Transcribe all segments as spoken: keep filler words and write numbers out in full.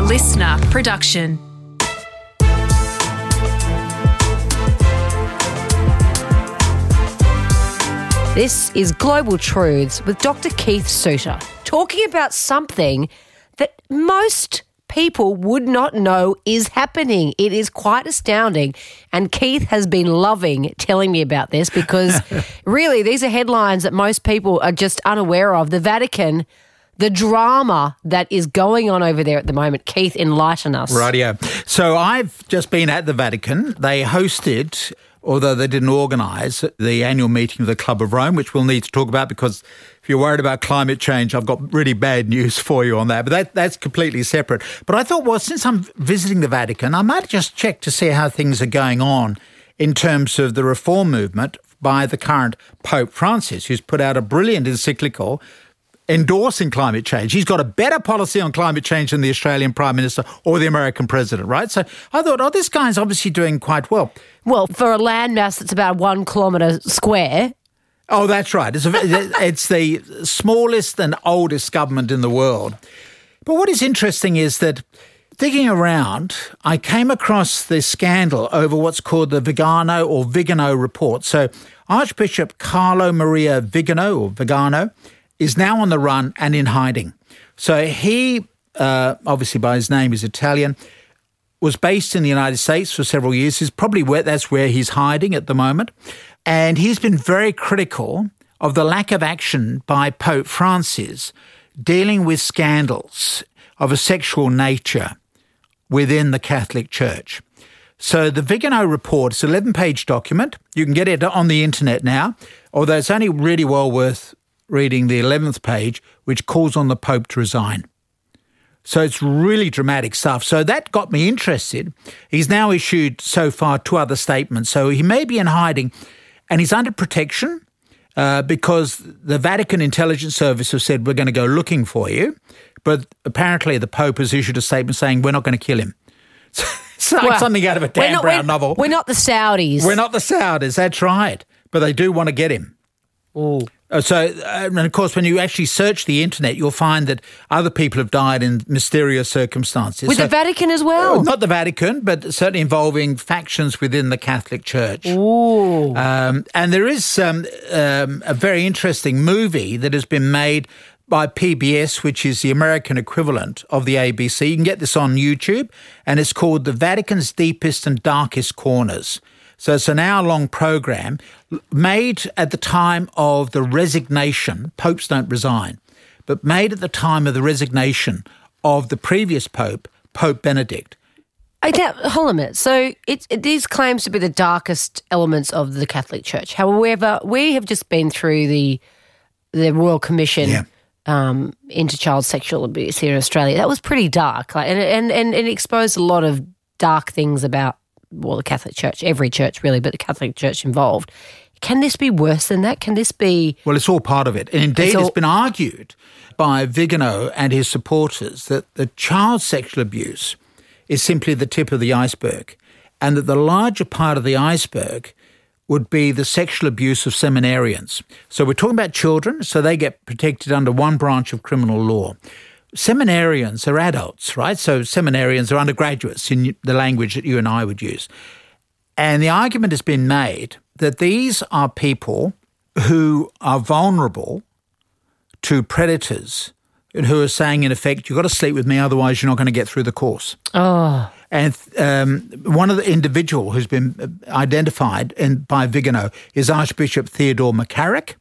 listener production. This is Global Truths with Doctor Keith Suter, talking about something that most people would not know is happening. It is quite astounding, and Keith has been loving telling me about this because really these are headlines that most people are just unaware of. The Vatican, the drama that is going on over there at the moment. Keith, enlighten us. Rightio. So I've just been at the Vatican. They hosted, although they didn't organise, the annual meeting of the Club of Rome, which we'll need to talk about because if you're worried about climate change, I've got really bad news for you on that. But that, that's completely separate. But I thought, well, since I'm visiting the Vatican, I might just check to see how things are going on in terms of the reform movement by the current Pope Francis, who's put out a brilliant encyclical endorsing climate change. He's got a better policy on climate change than the Australian Prime Minister or the American President, right? So I thought, oh, this guy's obviously doing quite well. Well, for a landmass that's about one kilometre square. Oh, that's right. It's, a, it's the smallest and oldest government in the world. But what is interesting is that digging around, I came across this scandal over what's called the Vigano or Vigano report. So Archbishop Carlo Maria Vigano or Vigano is now on the run and in hiding. So he, uh, obviously by his name, is Italian, was based in the United States for several years. Is probably where that's where he's hiding at the moment. And he's been very critical of the lack of action by Pope Francis dealing with scandals of a sexual nature within the Catholic Church. So the Vigano report is an eleven-page document. You can get it on the internet now, although it's only really well worth reading the eleventh page, which calls on the Pope to resign. So it's really dramatic stuff. So that got me interested. He's now issued so far two other statements. So he may be in hiding and he's under protection uh, because the Vatican Intelligence Service have said, we're going to go looking for you. But apparently the Pope has issued a statement saying, we're not going to kill him. It's like well, something out of a Dan not, Brown we're, novel. We're not the Saudis. We're not the Saudis, that's right. But they do want to get him. Ooh. So, and of course, when you actually search the internet, you'll find that other people have died in mysterious circumstances. With so, the Vatican as well? Not the Vatican, but certainly involving factions within the Catholic Church. Ooh. Um, and there is um, um, a very interesting movie that has been made by P B S, which is the American equivalent of the A B C. You can get this on YouTube, and it's called The Vatican's Deepest and Darkest Corners. So it's an hour-long program made at the time of the resignation. Popes don't resign, but made at the time of the resignation of the previous Pope, Pope Benedict. I doubt, hold on a minute. So it, it these claims to be the darkest elements of the Catholic Church. However, we have just been through the the Royal Commission yeah. um, into child sexual abuse here in Australia. That was pretty dark, like, and, and and it exposed a lot of dark things about, well, the Catholic Church, every church really, but the Catholic Church involved. Can this be worse than that? Can this be... Well, it's all part of it. And indeed, it's, all... it's been argued by Vigano and his supporters that the child sexual abuse is simply the tip of the iceberg and that the larger part of the iceberg would be the sexual abuse of seminarians. So we're talking about children, so they get protected under one branch of criminal law. Seminarians are adults, right? So seminarians are undergraduates in the language that you and I would use. And the argument has been made that these are people who are vulnerable to predators and who are saying, in effect, you've got to sleep with me, otherwise you're not going to get through the course. Oh. And um, one of the individual who's been identified in, by Vigano is Archbishop Theodore McCarrick,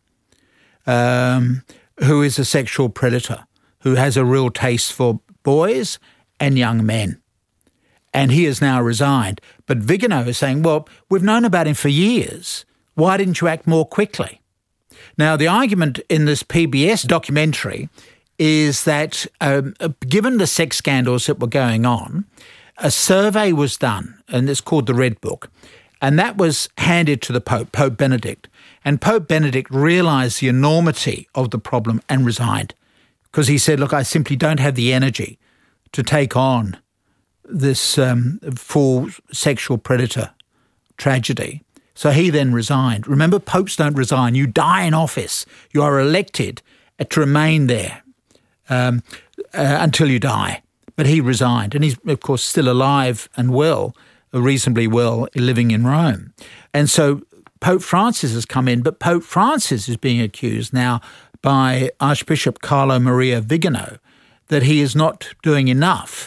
um, who is a sexual predator, who has a real taste for boys and young men. And he has now resigned. But Vigano is saying, well, we've known about him for years. Why didn't you act more quickly? Now, the argument in this P B S documentary is that um, given the sex scandals that were going on, a survey was done, and it's called the Red Book, and that was handed to the Pope, Pope Benedict. And Pope Benedict realised the enormity of the problem and resigned because he said, look, I simply don't have the energy to take on this um, full sexual predator tragedy. So he then resigned. Remember, popes don't resign. You die in office. You are elected to remain there um, uh, until you die. But he resigned, and he's, of course, still alive and well, reasonably well, living in Rome. And so Pope Francis has come in, but Pope Francis is being accused now by Archbishop Carlo Maria Vigano that he is not doing enough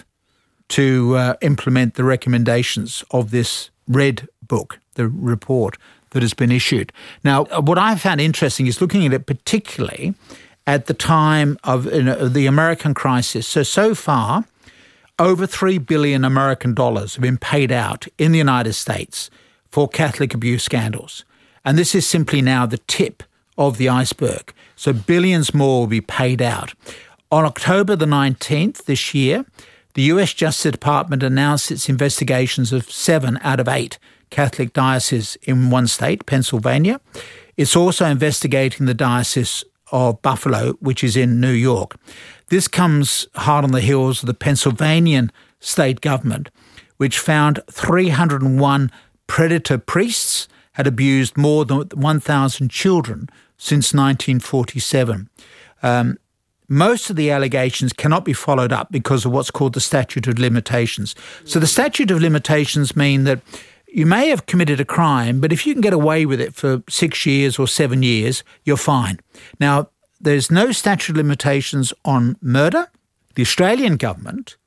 to uh, implement the recommendations of this Red Book, the report that has been issued. Now, what I found interesting is looking at it particularly at the time of you know, the American crisis. So, so far, over three billion American dollars have been paid out in the United States for Catholic abuse scandals. And this is simply now the tip of the iceberg. So billions more will be paid out. On October the nineteenth this year, the U S Justice Department announced its investigations of seven out of eight Catholic dioceses in one state, Pennsylvania. It's also investigating the Diocese of Buffalo, which is in New York. This comes hard on the heels of the Pennsylvanian state government, which found three hundred one predator priests had abused more than one thousand children since nineteen forty-seven. Um, most of the allegations cannot be followed up because of what's called the statute of limitations. So the statute of limitations mean that you may have committed a crime, but if you can get away with it for six years or seven years, you're fine. Now, there's no statute of limitations on murder. The Australian government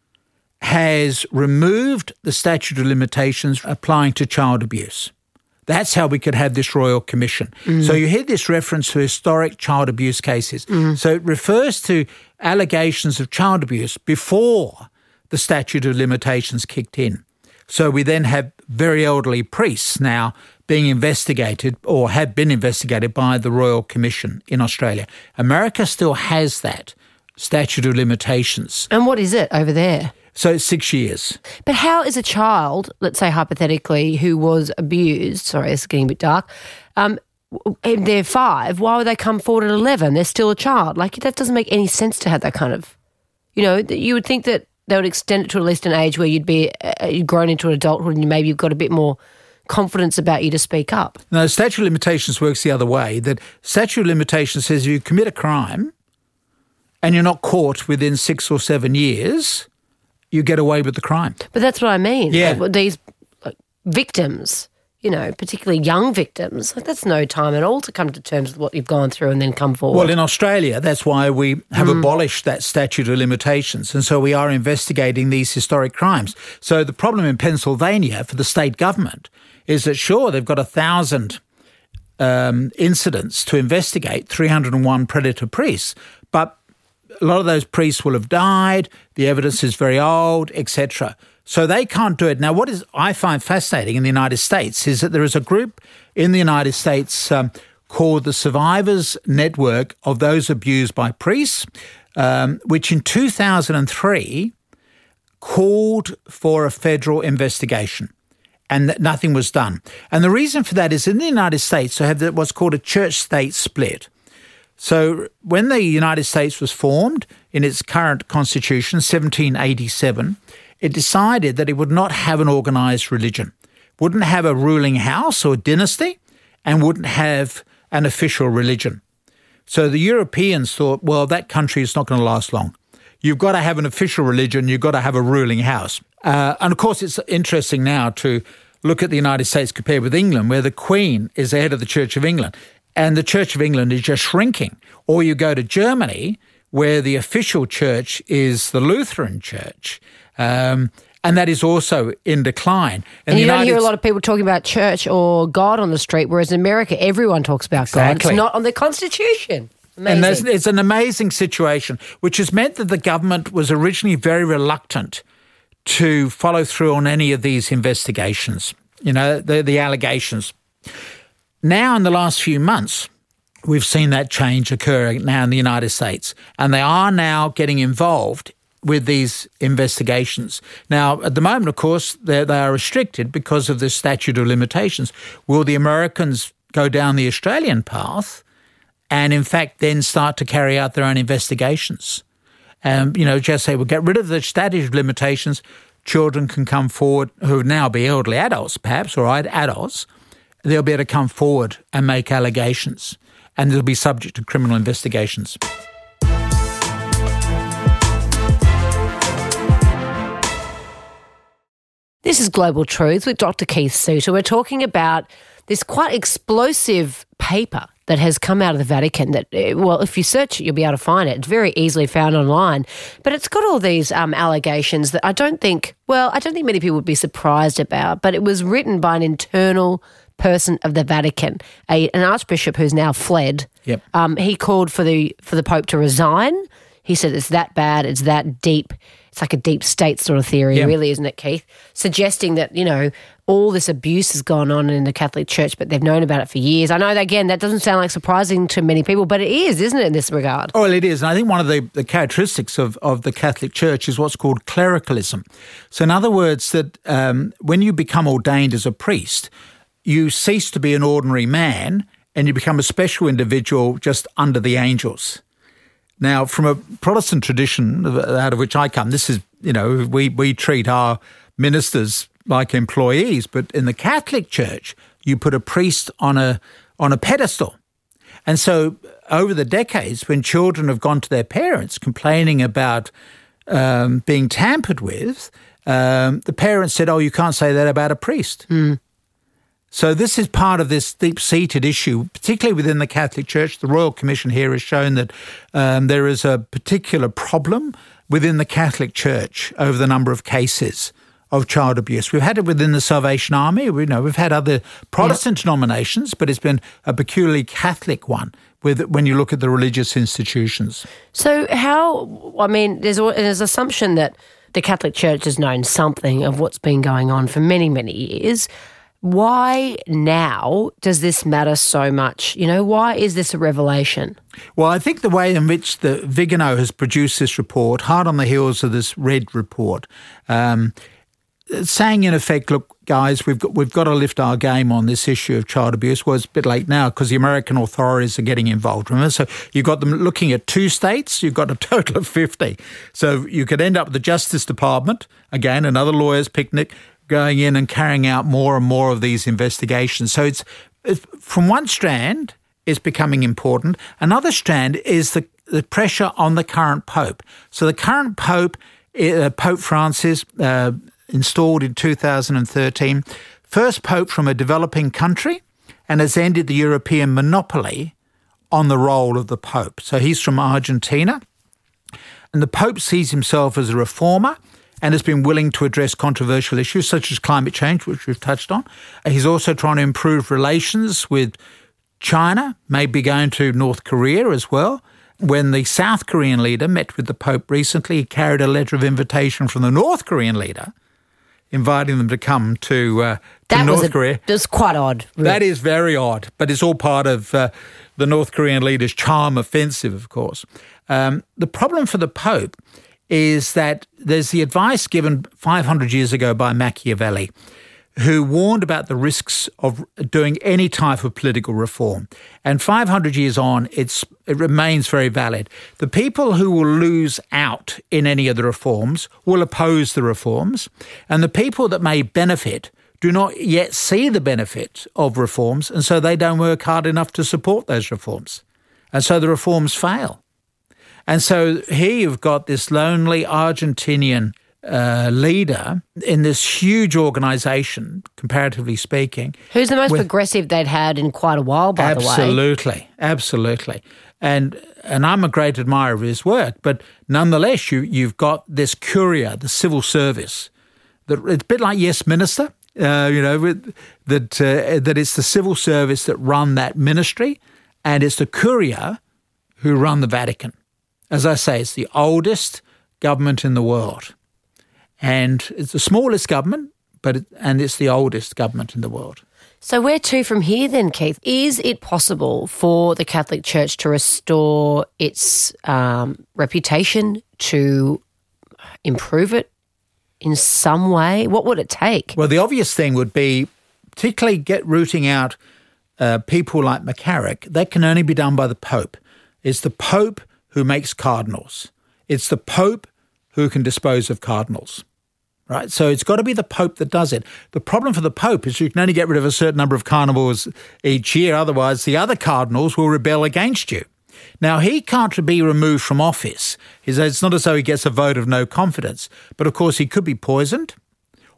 has removed the statute of limitations applying to child abuse. That's how we could have this Royal Commission. Mm. So you hear this reference to historic child abuse cases. Mm. So it refers to allegations of child abuse before the statute of limitations kicked in. So we then have very elderly priests now being investigated or have been investigated by the Royal Commission in Australia. America still has that statute of limitations. And what is it over there? So it's six years. But how is a child, let's say hypothetically, who was abused, sorry, it's getting a bit dark, um, and they're five, why would they come forward at eleven? They're still a child. Like, that doesn't make any sense to have that kind of, you know, you would think that they would extend it to at least an age where you'd be uh, you'd grown into adulthood and maybe you've got a bit more confidence about you to speak up. No, statute of limitations works the other way. That statute of limitations says if you commit a crime and you're not caught within six or seven years, you get away with the crime. But that's what I mean. Yeah. Like, these like, victims, you know, particularly young victims, like, that's no time at all to come to terms with what you've gone through and then come forward. Well, in Australia, that's why we have mm. abolished that statute of limitations. And so we are investigating these historic crimes. So the problem in Pennsylvania for the state government is that, sure, they've got a thousand um, incidents to investigate, three hundred one predator priests, but a lot of those priests will have died, the evidence is very old, et cetera. So they can't do it. Now, what is I find fascinating in the United States is that there is a group in the United States um, called the Survivors Network of Those Abused by Priests, um, which in two thousand three called for a federal investigation, and that nothing was done. And the reason for that is in the United States, they have what's called a church-state split. So when the United States was formed in its current constitution, seventeen eighty-seven, it decided that it would not have an organised religion, wouldn't have a ruling house or dynasty, and wouldn't have an official religion. So the Europeans thought, well, that country is not going to last long. You've got to have an official religion, you've got to have a ruling house. Uh, and of course, it's interesting now to look at the United States compared with England, where the Queen is the head of the Church of England. And the Church of England is just shrinking. Or you go to Germany, where the official church is the Lutheran Church, um, and that is also in decline. And, and you United don't hear a lot of people talking about church or God on the street, whereas in America, everyone talks about exactly. God. It's not on the Constitution. Amazing. And it's an amazing situation, which has meant that the government was originally very reluctant to follow through on any of these investigations, you know, the, the allegations. Now, in the last few months, we've seen that change occurring now in the United States, and they are now getting involved with these investigations. Now, at the moment, of course, they are restricted because of the statute of limitations. Will the Americans go down the Australian path and, in fact, then start to carry out their own investigations? Um, you know, just say, we'll get rid of the statute of limitations, children can come forward who would now be elderly adults, perhaps, or adults. They'll be able to come forward and make allegations, and they'll be subject to criminal investigations. This is Global Truths with Doctor Keith Suter. We're talking about this quite explosive paper that has come out of the Vatican that, well, if you search it, you'll be able to find it. It's very easily found online. But it's got all these um, allegations that I don't think, well, I don't think many people would be surprised about, but it was written by an internal person of the Vatican, a, an archbishop who's now fled. Yep. Um, he called for the for the Pope to resign. He said it's that bad, it's that deep. It's like a deep state sort of theory, Yep. really, isn't it, Keith? Suggesting that, you know, all this abuse has gone on in the Catholic Church, but they've known about it for years. I know, that, again, that doesn't sound like surprising to many people, but it is, isn't it, in this regard? Oh, well, it is. And I think one of the, the characteristics of, of the Catholic Church is what's called clericalism. So in other words, that um, when you become ordained as a priest, you cease to be an ordinary man and you become a special individual just under the angels. Now, from a Protestant tradition out of which I come, this is, you know, we, we treat our ministers like employees, but in the Catholic Church, you put a priest on a on a pedestal. And so over the decades, when children have gone to their parents complaining about um, being tampered with, um, the parents said, oh, you can't say that about a priest. Mm. So this is part of this deep-seated issue, particularly within the Catholic Church. The Royal Commission here has shown that um, there is a particular problem within the Catholic Church over the number of cases of child abuse. We've had it within the Salvation Army. We know we've had other Protestant yep. denominations, but it's been a peculiarly Catholic one with when you look at the religious institutions. So how, I mean, there's, there's an assumption that the Catholic Church has known something of what's been going on for many, many years. Why now does this matter so much? You know, why is this a revelation? Well, I think the way in which the Vigano has produced this report, hard on the heels of this Red report, um, saying in effect, look, guys, we've got we've got to lift our game on this issue of child abuse. Well, it's a bit late now because the American authorities are getting involved. Remember, so you've got them looking at two states. You've got a total of fifty. So you could end up with the Justice Department, again, another lawyer's picnic, going in and carrying out more and more of these investigations. So it's, it's from one strand, it's becoming important. Another strand is the, the pressure on the current Pope. So the current Pope, uh, Pope Francis, uh, installed in two thousand thirteen, first Pope from a developing country, and has ended the European monopoly on the role of the Pope. So he's from Argentina, and the Pope sees himself as a reformer and has been willing to address controversial issues such as climate change, which we've touched on. He's also trying to improve relations with China, maybe going to North Korea as well. When the South Korean leader met with the Pope recently, he carried a letter of invitation from the North Korean leader, inviting them to come to, uh, to that North was a, Korea. That's quite odd. Really. That is very odd, but it's all part of uh, the North Korean leader's charm offensive, of course. Um, the problem for the Pope is that there's the advice given five hundred years ago by Machiavelli, who warned about the risks of doing any type of political reform. And five hundred years on, it's, it remains very valid. The people who will lose out in any of the reforms will oppose the reforms, and the people that may benefit do not yet see the benefit of reforms, and so they don't work hard enough to support those reforms. And so the reforms fail. And so here you've got this lonely Argentinian uh, leader in this huge organisation, comparatively speaking. Who's the most with, progressive they'd had in quite a while, by the way. Absolutely, absolutely. And and I'm a great admirer of his work, but nonetheless, you, you've got this Curia, the civil service, that it's a bit like Yes Minister, uh, you know, that, uh, that it's the civil service that run that ministry, and it's the Curia who run the Vatican. As I say, it's the oldest government in the world. And it's the smallest government, but it, and it's the oldest government in the world. So where to from here then, Keith? Is it possible for the Catholic Church to restore its um, reputation, to improve it in some way? What would it take? Well, the obvious thing would be particularly get rooting out uh, people like McCarrick. That can only be done by the Pope. It's the Pope who makes cardinals. It's the Pope who can dispose of cardinals, right? So it's got to be the Pope that does it. The problem for the Pope is you can only get rid of a certain number of cardinals each year, otherwise the other cardinals will rebel against you. Now, he can't be removed from office. It's not as though he gets a vote of no confidence, but of course he could be poisoned,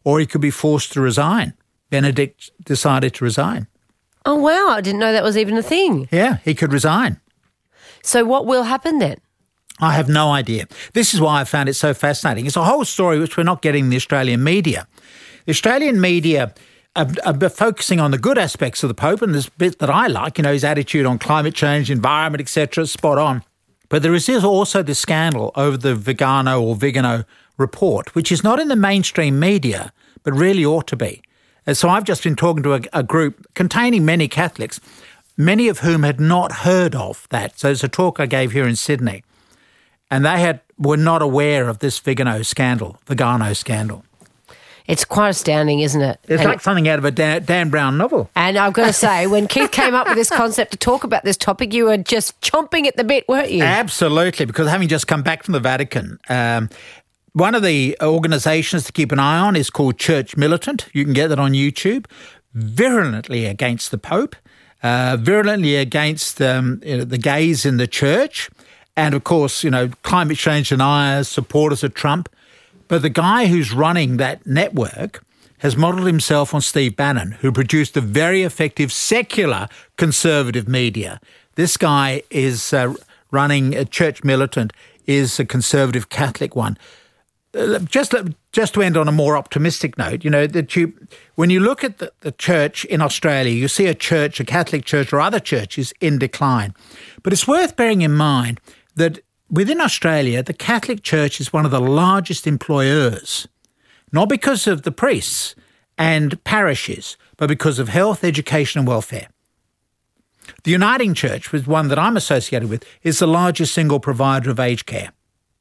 or he could be forced to resign. Benedict decided to resign. Oh, wow. I didn't know that was even a thing. Yeah, he could resign. So what will happen then? I have no idea. This is why I found it so fascinating. It's a whole story which we're not getting in the Australian media. The Australian media are, are focusing on the good aspects of the Pope, and this bit that I like, you know, his attitude on climate change, environment, et cetera, spot on. But there is also this scandal over the Vigano or Vigano report, which is not in the mainstream media, but really ought to be. And so I've just been talking to a, a group containing many Catholics, many of whom had not heard of that. So it's a talk I gave here in Sydney. And they had were not aware of this Vigano scandal, Vigano scandal. It's quite astounding, isn't it? It's and like something out of a Dan, Dan Brown novel. And I've got to say, when Keith came up with this concept to talk about this topic, you were just chomping at the bit, weren't you? Absolutely, because having just come back from the Vatican, um, one of the organisations to keep an eye on is called Church Militant. You can get that on YouTube. Virulently against the Pope, uh, virulently against um, you know, the gays in the church, and of course, you know, climate change deniers, supporters of Trump. But the guy who's running that network has modelled himself on Steve Bannon, who produced a very effective secular conservative media. This guy is uh, running a Church Militant, is a conservative Catholic one. Uh, just, just to end on a more optimistic note, you know, that you, when you look at the, the church in Australia, you see a church, a Catholic church or other churches in decline. But it's worth bearing in mind that within Australia, the Catholic Church is one of the largest employers, not because of the priests and parishes, but because of health, education and welfare. The Uniting Church, with one that I'm associated with, is the largest single provider of aged care.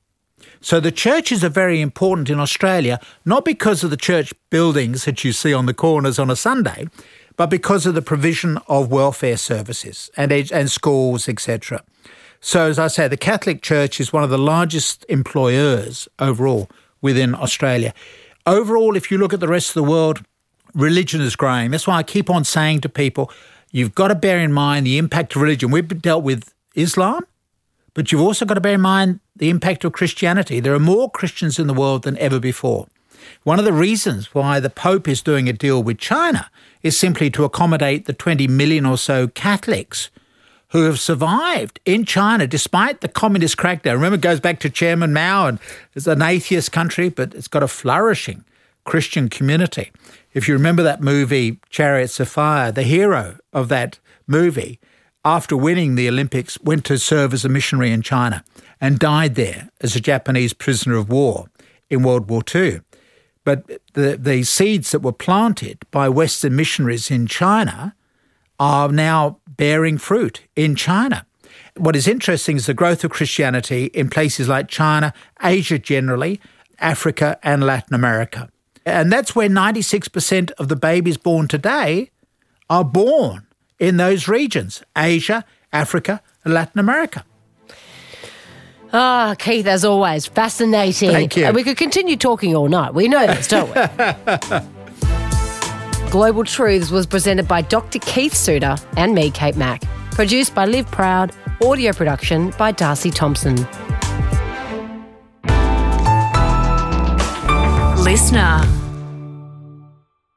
So the churches are very important in Australia, not because of the church buildings that you see on the corners on a Sunday, but because of the provision of welfare services and, and schools, et cetera. So, as I say, the Catholic Church is one of the largest employers overall within Australia. Overall, if you look at the rest of the world, religion is growing. That's why I keep on saying to people, you've got to bear in mind the impact of religion. We've dealt with Islam, but you've also got to bear in mind the impact of Christianity. There are more Christians in the world than ever before. One of the reasons why the Pope is doing a deal with China is simply to accommodate the twenty million or so Catholics who have survived in China despite the communist crackdown. Remember, it goes back to Chairman Mao, and it's an atheist country, but it's got a flourishing Christian community. If you remember that movie, Chariots of Fire, the hero of that movie, after winning the Olympics, went to serve as a missionary in China and died there as a Japanese prisoner of war in World War Two. But the, the seeds that were planted by Western missionaries in China are now bearing fruit in China. What is interesting is the growth of Christianity in places like China, Asia generally, Africa and Latin America. And that's where ninety-six percent of the babies born today are born in those regions, Asia, Africa and Latin America. Ah, oh, Keith, as always, fascinating. Thank you. And we could continue talking all night. We know this, don't we? Global Truths was presented by Doctor Keith Suter and me, Kate Mack. Produced by Liv Proud. Audio production by Darcy Thompson. Listener.